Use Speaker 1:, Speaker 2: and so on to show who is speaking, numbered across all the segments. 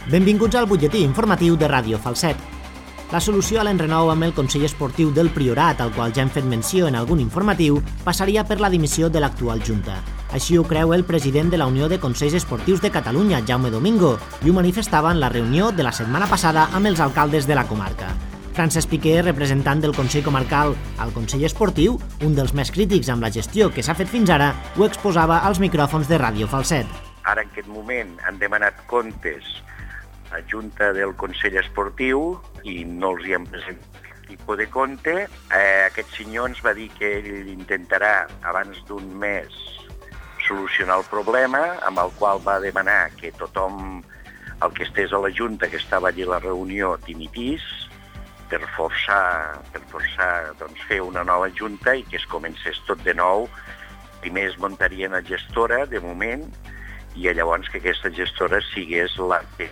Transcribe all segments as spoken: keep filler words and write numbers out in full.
Speaker 1: Benvinguts al butlletí informatiu de Ràdio Falset. La solució a l'enrenou amb el Consell Esportiu del Priorat, al qual ja hem fet menció en algun informatiu, passaria per la dimissió de l'actual Junta. Així ho creu el president de la Unió de Consells Esportius de Catalunya, Jaume Domingo, i ho manifestava en la reunió de la setmana passada amb els alcaldes de la comarca. Francesc Piqué, representant del Consell Comarcal al Consell Esportiu, un dels més crítics amb la gestió que s'ha fet fins ara, ho exposava als micròfons de Ràdio Falset.
Speaker 2: Ara en aquest moment han demanat comptes a Junta del Consell Esportiu i no els hi han presentat aquest tipus de compte. Eh, aquest senyor ens va dir que ell intentarà abans d'un mes solucionar el problema, amb el qual va demanar que tothom, el que estés a la Junta, que estava allí a la reunió, dimitís per forçar, per forçar doncs, fer una nova Junta i que es comencés tot de nou. Primer es muntaria una gestora, de moment, i llavors que aquesta gestora sigués la que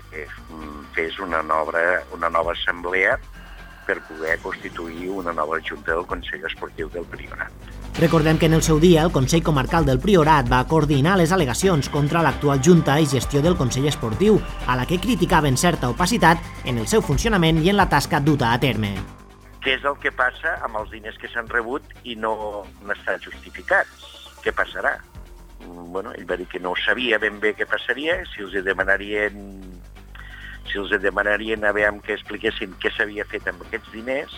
Speaker 2: fes una nova, una nova assemblea per poder constituir una nova Junta del Consell Esportiu del Priorat.
Speaker 1: Recordem que en el seu dia el Consell Comarcal del Priorat va coordinar les al·legacions contra l'actual Junta i gestió del Consell Esportiu, a la que criticaven certa opacitat en el seu funcionament i en la tasca duta a terme.
Speaker 2: Què és el que passa amb els diners que s'han rebut i no, no estan justificats? Què passarà? Bueno, ell va dir que no sabia ben bé què passaria, si els demanarien, si els demanarien a veure que expliquessin què s'havia fet amb aquests diners,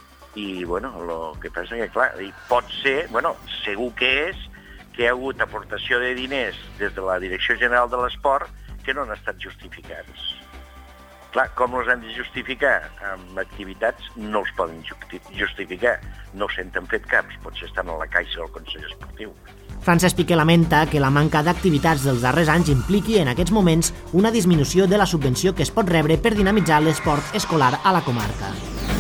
Speaker 2: i bueno, el que passa que clar, pot ser, bueno, segur que és que hi ha hagut aportació de diners des de la Direcció General de l'Esport que no han estat justificats. Clar, com els han de justificar? Amb activitats no els poden justificar, no se'n han fet caps, potser estan a la caixa del Consell Esportiu.
Speaker 1: Francesc Piqué lamenta que la manca d'activitats dels darrers anys impliqui en aquests moments una disminució de la subvenció que es pot rebre per dinamitzar l'esport escolar a la comarca.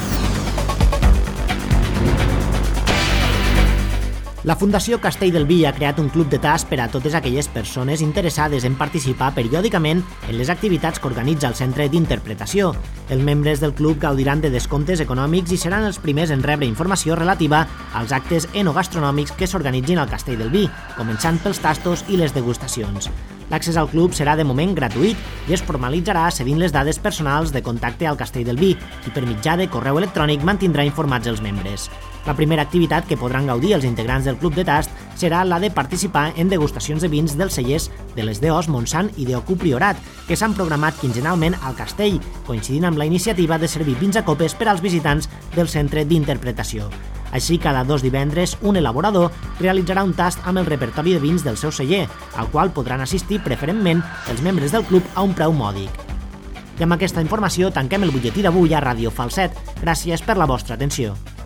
Speaker 1: La Fundació Castelldelví ha creat un club de tas per a totes aquelles persones interessades en participar periòdicament en les activitats que organitza el Centre d'Interpretació. Els membres del club gaudiran de descomptes econòmics i seran els primers en rebre informació relativa als actes enogastronòmics que s'organitzin al Castelldelví, començant pels tastos i les degustacions. L'accés al club serà de moment gratuït i es formalitzarà cedint les dades personals de contacte al Castelldelví, qui per mitjà de correu electrònic mantindrà informats els membres. La primera activitat que podran gaudir els integrants del Club de Tast serà la de participar en degustacions de vins dels cellers de les D Os Montsant i D O Q Priorat, que s'han programat quinzenalment al castell, coincidint amb la iniciativa de servir vins a copes per als visitants del Centre d'Interpretació. Així, cada dos divendres, un elaborador realitzarà un tast amb el repertori de vins del seu celler, al qual podran assistir preferentment els membres del club a un preu mòdic. I amb aquesta informació tanquem el butlletí d'avui a Ràdio Falset. Gràcies per la vostra atenció.